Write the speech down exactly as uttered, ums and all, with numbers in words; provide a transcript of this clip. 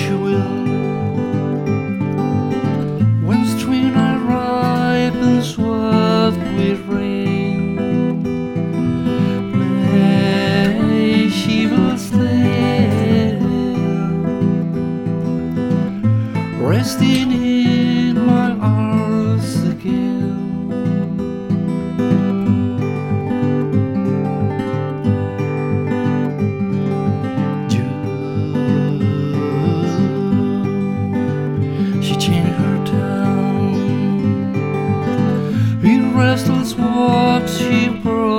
she will. When spring ripens what with rain, may she will stay, resting in my arms again. She changed her town, in restless walks she broke.